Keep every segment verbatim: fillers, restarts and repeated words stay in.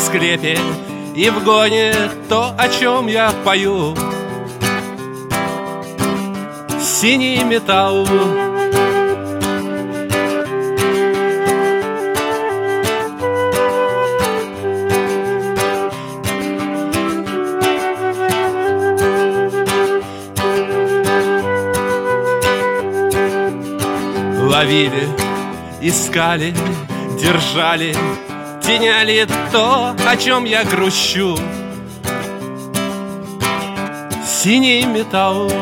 склепе и в гоне то, о чем я пою. Синий металл. Ловили, искали, держали, теняли то, о чем я грущу. Синий металл.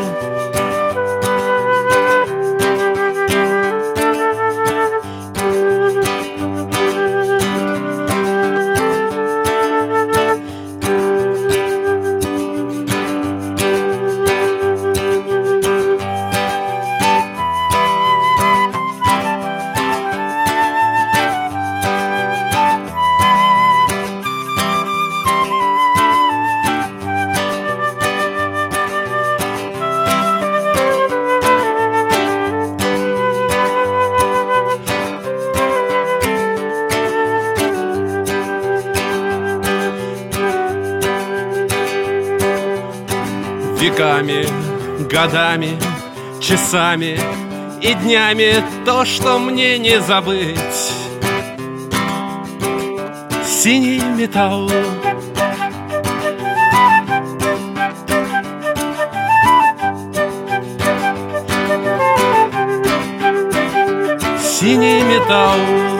Веками, годами, часами и днями то, что мне не забыть. Синий металл. Синий металл.